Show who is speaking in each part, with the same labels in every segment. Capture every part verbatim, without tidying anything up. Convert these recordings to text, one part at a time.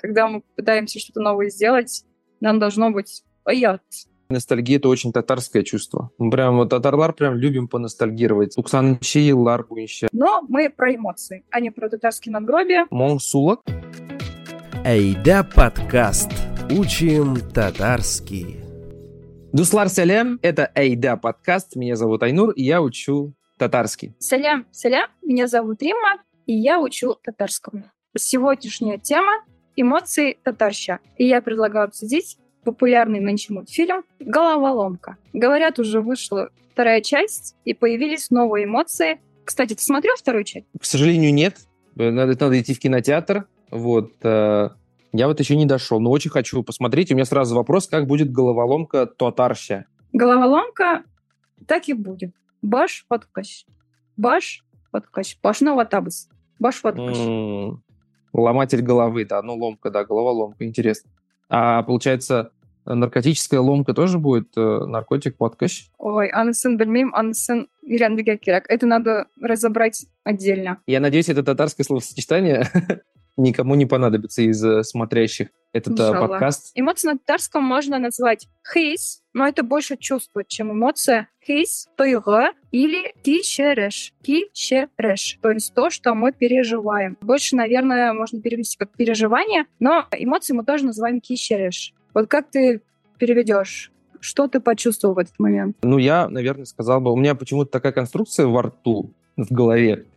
Speaker 1: Когда мы пытаемся что-то новое сделать, нам должно быть «Оят».
Speaker 2: Ностальгия — это очень татарское чувство. Мы прям вот татарлар прям любим поностальгировать. Туксанынчы йыллар буенча.
Speaker 1: Но мы про эмоции, а не про татарские надгробия.
Speaker 2: Моң сулык.
Speaker 3: Әйдә подкаст. Учим татарский.
Speaker 2: Дуслар, сәлем. Это Әйдә подкаст. Меня зовут Айнур, и я учу татарский.
Speaker 1: Салям, салям. Меня зовут Римма, и я учу татарскому. Сегодняшняя тема — эмоции татарща. И я предлагаю обсудить популярный нынче мультфильм «Головоломка». Говорят, уже вышла вторая часть, и появились новые эмоции. Кстати, ты смотрел вторую часть?
Speaker 2: К сожалению, нет. Надо, надо идти в кинотеатр. Вот. э, Я вот еще не дошел, но очень хочу посмотреть. У меня сразу вопрос, как будет головоломка татарща?
Speaker 1: Головоломка так и будет. Баш подкаш. Баш подкаш. Башного табыс. Баш подкаш.
Speaker 2: М, Ломатель головы, да, ну ломка, да, головоломка, интересно. А получается, наркотическая ломка тоже будет э, наркотик подкаш?
Speaker 1: Ой, анысын білмеймін, анысын үйренуге керек. Это надо разобрать отдельно.
Speaker 2: Я надеюсь, это татарское словосочетание никому не понадобится из э, смотрящих этот э,
Speaker 1: Иншаллах.
Speaker 2: подкаст.
Speaker 1: Эмоции на татарском можно назвать хис, но это больше чувство, чем эмоция. Хис, тойгы или кишереш. Кишереш. То есть то, что мы переживаем. Больше, наверное, можно перевести как переживание, но эмоции мы тоже называем кишереш. Вот как ты переведешь? Что ты почувствовал в этот момент?
Speaker 2: Ну, я, наверное, сказал бы, у меня почему-то такая конструкция во рту, в голове.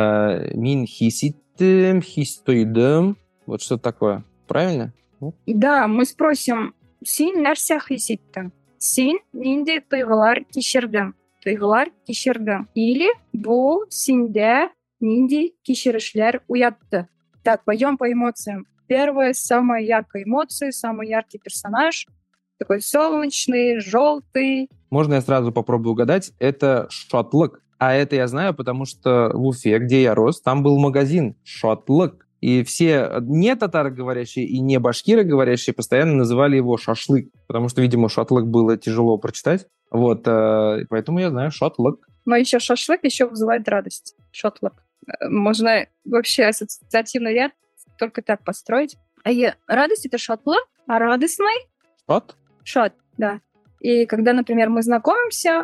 Speaker 2: Э, Мин хиситтем, хистойдем. Вот что такое. Правильно? Ну,
Speaker 1: Да, мы спросим, син нәрсә хис иттең? Син нинди тойгылар кичердең? Тойгылар кичердең. Или бу синдә нинди кичерешләр уятты? Так, пойдем по эмоциям. Первая, самая яркая эмоция, самый яркий персонаж. Такой солнечный, желтый.
Speaker 2: можно я сразу попробую угадать? Это шотлык. А это я знаю, потому что в Уфе, где я рос, там был магазин шотлык. И все не татароговорящие и не башкироговорящие постоянно называли его шашлык, потому что, видимо, шотлык было тяжело прочитать. Вот, э, и поэтому я знаю шотлык.
Speaker 1: Но еще шашлык еще вызывает радость. Шотлык. Э, Можно вообще ассоциативный ряд только так построить. А е- радость — это шотлык, а радостный
Speaker 2: Шот?
Speaker 1: — шот, да. И когда, например, мы знакомимся,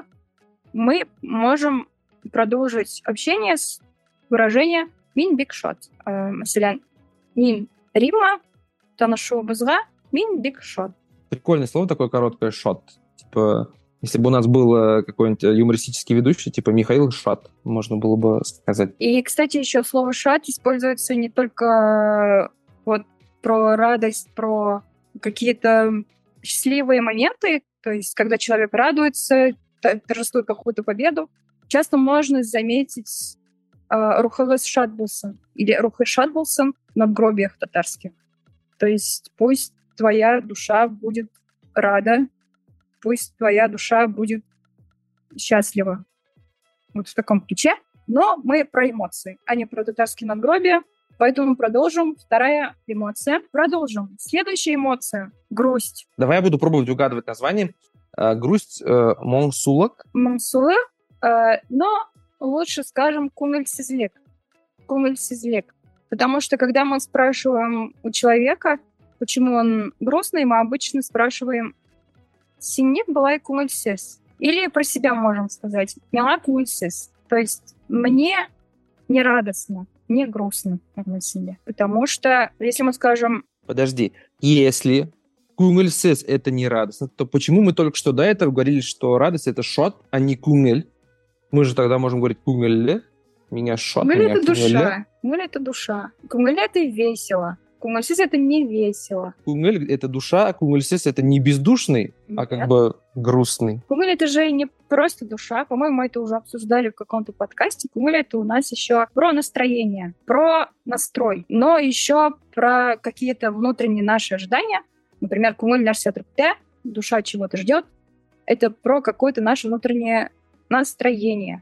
Speaker 1: мы можем продолжить общение с выражения «мин биг шот». Э, Мәсәлән, «мин Римма танышуыбызга мин биг шот».
Speaker 2: Прикольное слово такое короткое, шот. Типа, если бы у нас был э, какой-нибудь юмористический ведущий, типа Михаил Шот, можно было бы сказать.
Speaker 1: И, кстати, еще слово «шот» используется не только вот про радость, про какие-то счастливые моменты, то есть когда человек радуется, т- торжествует какую-то победу. Часто можно заметить э, рухлы шат булсын или рухлы шат булсын в надгробиях татарских. То есть пусть твоя душа будет рада, пусть твоя душа будет счастлива. Вот в таком ключе. Но мы про эмоции, а не про татарские надгробия. Поэтому продолжим. Вторая эмоция. Продолжим. Следующая эмоция — грусть.
Speaker 2: Давай я буду пробовать угадывать название. Э, грусть э, моң сулык.
Speaker 1: Мансулы, э, но лучше скажем кумельсизлик. Кумельсизлик. Потому что когда мы спрашиваем у человека, почему он грустный, мы обычно спрашиваем «синник была и кумельсиз». Или про себя можем сказать «мяла кумельсиз». То есть мне не радостно, не грустно на себе. Потому что если мы скажем
Speaker 2: Подожди, если кунгельсес — это не радостно, то почему мы только что до этого говорили, что радость — это шот, а не кунгель? Мы же тогда можем говорить кунгель, меня шот,
Speaker 1: «кумель» —
Speaker 2: меня
Speaker 1: это
Speaker 2: кунгель.
Speaker 1: душа, «кумель» — это душа, «кумель» — это весело, «кумельсиз» — это не весело.
Speaker 2: Кунгель — это душа, а кунгельсес — это не бездушный, а как
Speaker 1: Нет.
Speaker 2: бы грустный.
Speaker 1: Кумель — это же не просто душа. По-моему, мы это уже обсуждали в каком-то подкасте. Кумель — это у нас еще про настроение, про настрой, но еще про какие-то внутренние наши ожидания. Например, кумель нәрсә трепте, душа чего-то ждет. Это про какое-то наше внутреннее настроение.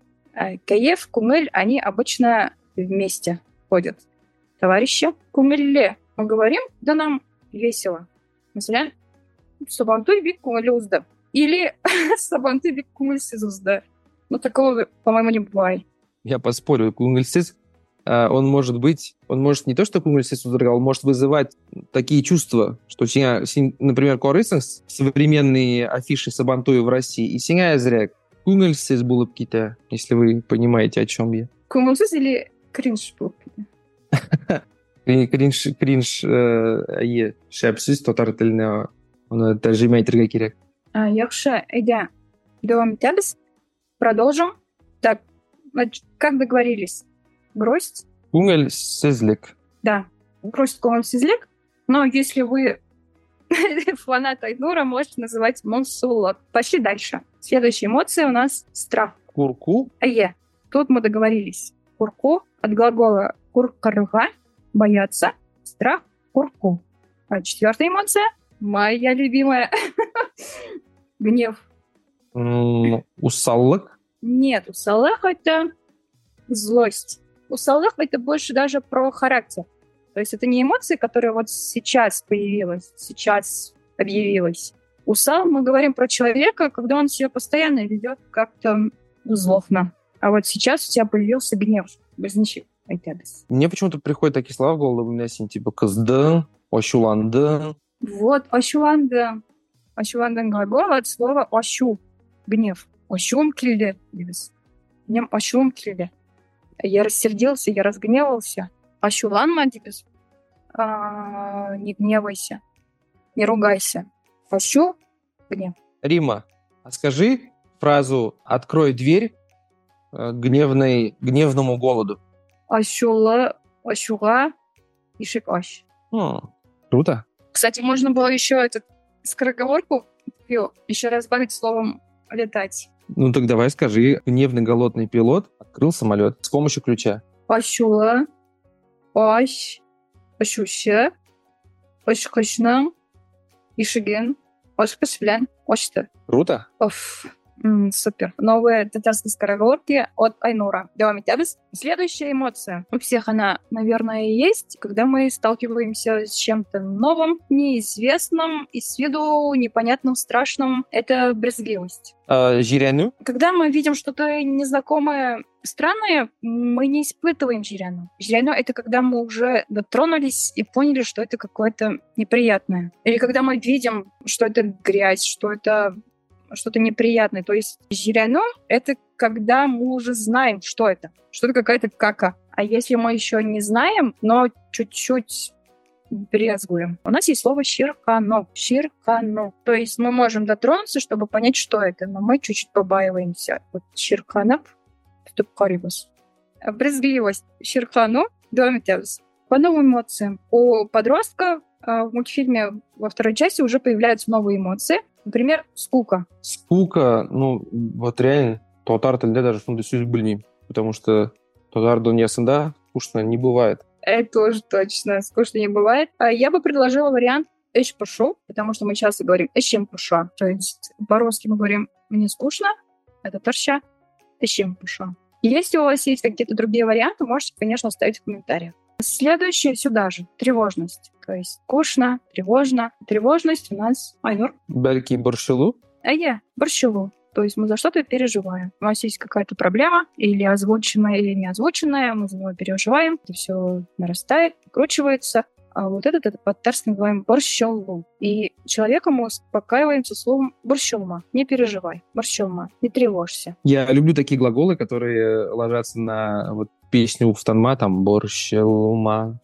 Speaker 1: Э, Каеф, кумель, они обычно вместе ходят. Товарищи, кумелле. Мы говорим, да нам весело. Mesela Сабантуй бик күңелле узды. Или Сабантуй бик күңелсез узды. Но такого, по-моему, не бывает.
Speaker 2: Я поспорю, кунгельсес а, он может быть, он может не то, что кунгельсис удрагал, он может вызывать такие чувства, что, синя, син- например, корысенс, современные афиши Сабантуя в России, и синяя зря кунгельсис было какие-то, если вы понимаете, о чем я.
Speaker 1: Кумулсыз или кринж был?
Speaker 2: Крин- Кринж, кринж, э, е, шәпсіз, татар тіліне оны тәржіме етірге керек.
Speaker 1: А, Яхша, Эдя, Дом Тябис. Продолжим. Так, значит, как договорились? Грусть?
Speaker 2: Кунгельсизлик.
Speaker 1: Да, грусть кумулсызлик. Но если вы фанат Айнура, можете называть монсулот. Пошли дальше. Следующая эмоция у нас страх.
Speaker 2: Курку.
Speaker 1: Ае. Тут мы договорились. Курку от глагола куркарга, бояться, страх, курку. А четвертая эмоция, моя любимая, гнев.
Speaker 2: М, Усаллык.
Speaker 1: Нет, у Салаха это злость. У Салаха это больше даже про характер. То есть это не эмоции, которые вот сейчас появилась, сейчас объявилась. У Сал мы говорим про человека, когда он себя постоянно ведет как-то злобно. А вот сейчас у тебя появился гнев. Без ничего.
Speaker 2: Мне почему-то приходят такие слова в голову, у меня син, типа кызды, ощуланды.
Speaker 1: Вот, ощуланды. Ощуланды глагол от слова ощу. Гнев. Ощум килде. Нем ощум килде. Я рассердился, я разгневался. Ощуланма, дипис. А, не гневайся. Не ругайся. Ощу, гнев.
Speaker 2: Рима, а скажи фразу «открой дверь э, гневной, гневному голоду».
Speaker 1: Ощула, ощуга, ишик ощ.
Speaker 2: М, Круто.
Speaker 1: Кстати, можно было еще эту скороговорку еще раз добавить словом летать.
Speaker 2: Ну так давай скажи, гневный голодный пилот открыл самолет с помощью ключа.
Speaker 1: Ощула, ощ, ощуща, ощхочна, ишиген, ощкашлян, ощта.
Speaker 2: Круто.
Speaker 1: Оф, м, супер. Новые татарские скороговорки от Айнура. Давай, Митябис. Следующая эмоция. У всех она, наверное, есть, когда мы сталкиваемся с чем-то новым, неизвестным и с виду непонятным, страшным. Это брезгливость.
Speaker 2: А, Жиряну?
Speaker 1: Когда мы видим что-то незнакомое, странное, мы не испытываем жиряну. Жиряну — это когда мы уже дотронулись и поняли, что это какое-то неприятное. Или когда мы видим, что это грязь, что это что-то неприятное. То есть жиряну — это когда мы уже знаем, что это. Что это какая-то кака. А если мы еще не знаем, но чуть-чуть брезгуем. У нас есть слово «щиркано». «Щиркано». То есть мы можем дотронуться, чтобы понять, что это, но мы чуть-чуть побаиваемся. Вот «щирканов» — тупкарибус. Брезгливость. «Щиркано» — домитевс. По новым эмоциям. У подростка в мультфильме во второй части уже появляются новые эмоции. Например, скука.
Speaker 2: Скука, ну, вот реально, татар тілінде даже сондай сөз білмеймін. Потому что татар дүниясында скучно не бывает.
Speaker 1: Это тоже точно. Скучно не бывает. А я бы предложила вариант «эш пошу», потому что мы часто говорим «эшем поша». То есть по-русски мы говорим «мне скучно», это торща, «эшем поша». Если у вас есть какие-то другие варианты, можете, конечно, оставить в комментариях. Следующее сюда же. Тревожность. То есть скучно, тревожно. Тревожность у нас Айнур.
Speaker 2: Бәлки борщылу?
Speaker 1: А я борщеву. То есть мы за что-то переживаем. У нас есть какая-то проблема, или озвученная, или не озвученная, мы за него переживаем, это все нарастает, вкручивается. А вот этот, это по-татарски называем борщелу. И человека мы успокаиваемся словом борщелма. Не переживай, борщелма, не тревожься.
Speaker 2: Я люблю такие глаголы, которые ложатся на вот песню Уфтанма, там борщелма,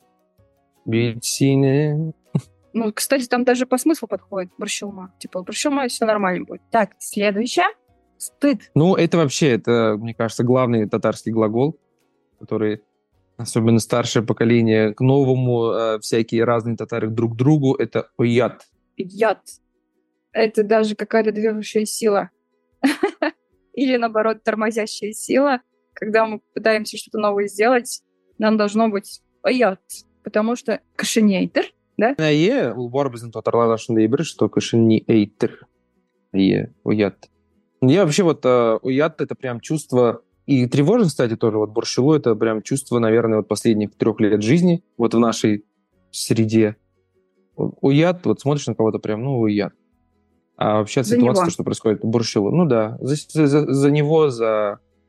Speaker 2: бельсины.
Speaker 1: Ну, кстати, там даже по смыслу подходит борщелма. Типа, борщелма, все нормально будет. Так, следующее. Стыд.
Speaker 2: Ну, это вообще, это, мне кажется, главный татарский глагол, который, особенно старшее поколение, к новому, э, всякие разные татары друг к другу, это уят.
Speaker 1: Яд. Это даже какая-то движущая сила. Или, наоборот, тормозящая сила. Когда мы пытаемся что-то новое сделать, нам должно быть уят. Потому что кашинейтер, да?
Speaker 2: Е, ул бар біздің татарларда шындай бір, что кашини эйтер. Е, уят. Я вообще вот э, уят — это прям чувство, и тревожность, кстати, тоже, вот борщелу — это прям чувство, наверное, вот последних трех лет жизни, вот в нашей среде. Уят, вот смотришь на кого-то прям, ну, уят. А вообще
Speaker 1: За
Speaker 2: ситуация,
Speaker 1: него.
Speaker 2: что происходит, борщелу, ну да, за, за, за него, за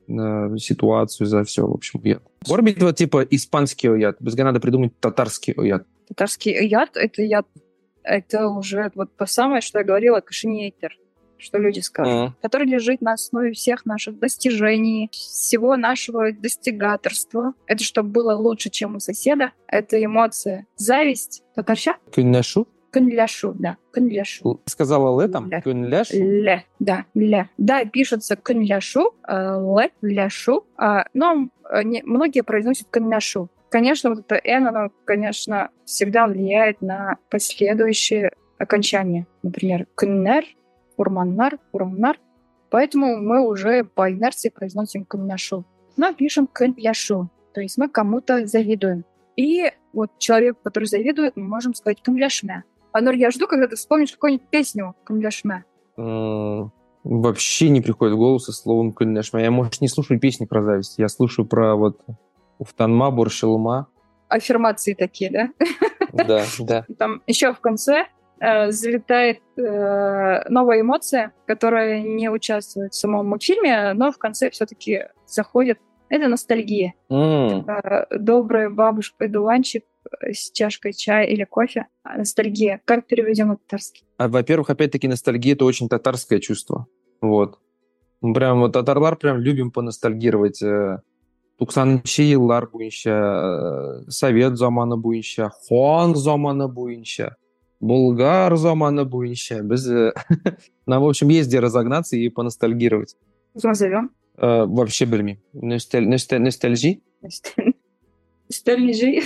Speaker 2: э, ситуацию, за все, в общем, уят. Может быть, вот типа испанский уят, безга надо придумать татарский уят.
Speaker 1: Татарский яд — это яд, это уже вот то самое, что я говорила, кашинейтер, что люди скажут,
Speaker 2: Mm.
Speaker 1: который лежит на основе всех наших достижений, всего нашего достигаторства. Это чтобы было лучше, чем у соседа. Это эмоция. Зависть. Татарща?
Speaker 2: Кюнляшу?
Speaker 1: Кынляшу, да. Кынляшу.
Speaker 2: Сказала летом?
Speaker 1: Ля.
Speaker 2: Кюнляшу?
Speaker 1: Ле, да, ля. Да, пишется кынляшу, э, ле, ляшу, а, но э, не- многие произносят кынляшу. Конечно, вот это «н», оно, конечно, всегда влияет на последующие окончания. Например, кыннер, урманнар, урмнар. Поэтому мы уже по инерции произносим кынляшу. Но пишем кынляшу. То есть мы кому-то завидуем. И вот человеку, который завидует, мы можем сказать кынляшмя. Анор, я жду, когда ты вспомнишь какую-нибудь песню кынляшмя.
Speaker 2: М, Вообще не приходит в голову со словом кюнляшма. Я, может, не слушаю песни про зависть. Я слушаю про вот уфтанма, борщелма.
Speaker 1: Аффирмации такие, да?
Speaker 2: Да, да.
Speaker 1: Там еще в конце э, залетает э, новая эмоция, которая не участвует в самом мультфильме, но в конце все-таки заходит. Это ностальгия.
Speaker 2: М,
Speaker 1: Э, добрая бабушка и дуванчик с чашкой чая или кофе. А ностальгия. Как переведем на татарский?
Speaker 2: А, во-первых, опять-таки, ностальгия — это очень татарское чувство. Вот. Мы прям вот татарлар прям любим поностальгировать. э, тоқсаныншы еллар буенча, э, совет заманы буенча, хан заманы буенча, болгар заманы буенча. Біз, э, нам, в общем, есть где разогнаться и поностальгировать.
Speaker 1: Назовем.
Speaker 2: Э, вообще білмеймін. Носталь- носталь- Ностальжи?
Speaker 1: Ностальгия.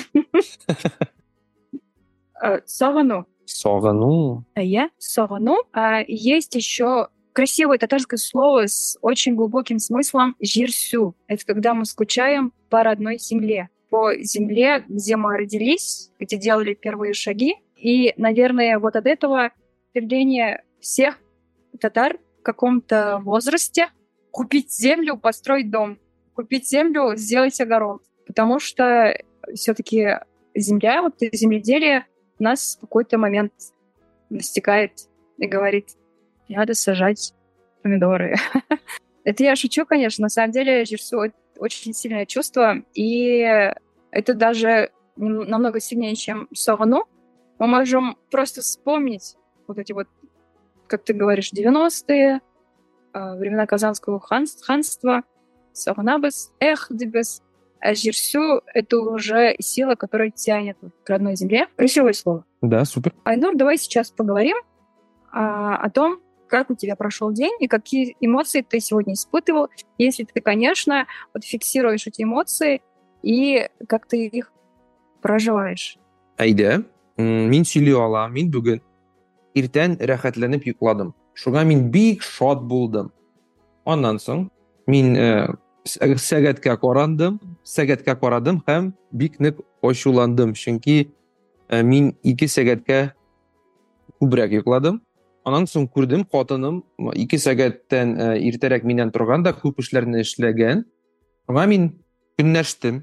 Speaker 1: Э, Савану.
Speaker 2: Соғану.
Speaker 1: Я сорану. А есть еще красивое татарское слово с очень глубоким смыслом «жирсю». Это когда мы скучаем по родной земле. По земле, где мы родились, где делали первые шаги. И, наверное, вот от этого стремление всех татар в каком-то возрасте купить землю, построить дом. Купить землю, сделать огород. Потому что все-таки земля, вот это земледелие нас в какой-то момент настигает и говорит: надо сажать помидоры. Это я шучу, конечно. На самом деле, жирсу — очень сильное чувство, и это даже нем- намного сильнее, чем сорану. Мы можем просто вспомнить вот эти вот, как ты говоришь, девяностые, э, времена Казанского ханс- ханства, саранабес, эхдебес. А жирсю — это уже сила, которая тянет вот к родной земле. Красивое слово.
Speaker 2: Да, супер.
Speaker 1: Айнур, давай сейчас поговорим а, о том, как у тебя прошел день и какие эмоции ты сегодня испытывал, если ты, конечно, вот фиксируешь эти эмоции и как ты их проживаешь.
Speaker 2: Әйдә, м, мин сөйли алам, мин бүген иртән рәхәтләнеп йокладым. Шуңа мин бик шат булдым. Аннан соң мин э, с- сәгатькә карандым, сәгатькә карадым һәм бик нык ачуландым, чөнки э, мин ике сәгатькә күбрәк йокладым. Аннан соң күрдем, хатыным ике сәгатьтән э, иртәрәк миннән торган да күп эшләрне эшләгән. Шуңа мин көнләштем.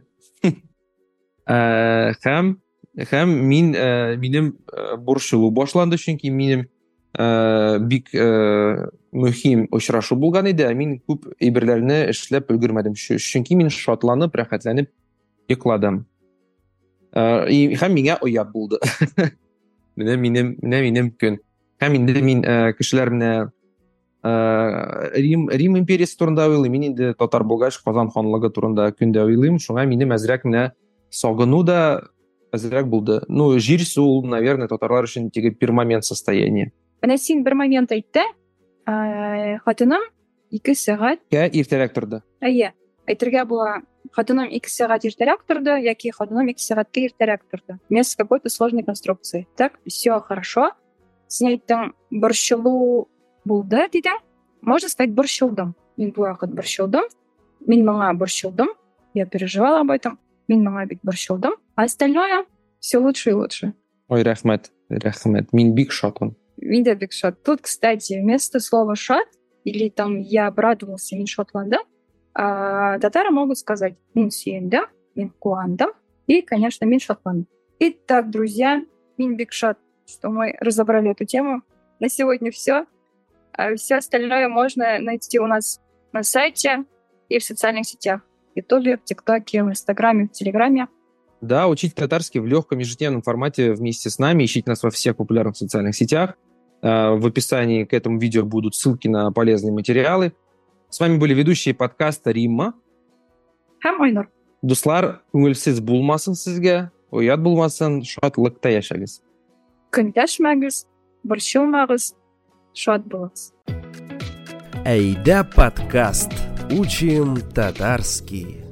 Speaker 2: Э, һәм һәм мин э, минем э, борчылу башланды, чөнки минем э, бик э, мөһим очрашу булган иде, ә мин күп әйберләрне эшләп өлгермәдем, Чү- чөнки мин шатланып, рәхәтләнеп йокладым. Э, и- һәм миңа оят булды. Менә минем, менә минем көн. Һәм инде мин э, кешеләр менә э, Рим, Рим империясы турында уйлыйм, мин инде татар булгач Казан ханлыгы турында көндә уйлыйм, шуңа минем әзрәк менә сагыну да әзрәк булды. Ну, җирсу ул, наверное, татарлар өчен теге пермомент состояние.
Speaker 1: Менә син бер момент әйтте, ә, хатыным ике сәгать,
Speaker 2: Кә иртәрәк торды.
Speaker 1: әйе, әйтергә була, хатыным ике сәгать иртәрәк торды, яки хатыным ике сәгатькә иртәрәк торды. Вместо какой-то сложной конструкции. Так, все хорошо. Син әйттең, борчылу булды дидең. Можно сказать, борчылдым. Мин бу вакыт борчылдым. Мин моңа борчылдым. Я переживала об этом. Мин моңа бик борчылдым. А остальное все лучше и лучше.
Speaker 2: Ой, рәхмәт, рәхмәт. Мин бик шатмын.
Speaker 1: Мин дә бик шат. Тут, кстати, вместо слова «шат» или там «я обрадовался», «мин шатландым», а, татары могут сказать «мин сүйендім», «мин куандым» и, конечно, «мин шатландым». Итак, друзья, мин бик шат, что мы разобрали эту тему. На сегодня все. Все остальное можно найти у нас на сайте и в социальных сетях. В Ютубе, в ТикТоке, в Инстаграме, в Телеграме.
Speaker 2: Да, учите татарский в легком ежедневном формате вместе с нами. Ищите нас во всех популярных социальных сетях. В описании к этому видео будут ссылки на полезные материалы. С вами были ведущие подкаста Римма.
Speaker 1: Һәм Айнур.
Speaker 2: Дуслар, күңелсез булмасын сезгә, оят булмасын, шатлыкта яшәгез.
Speaker 1: Көнләшмәгез, борчылмагыз, шат булыгыз.
Speaker 3: Әйдә подкаст. Учим татарский.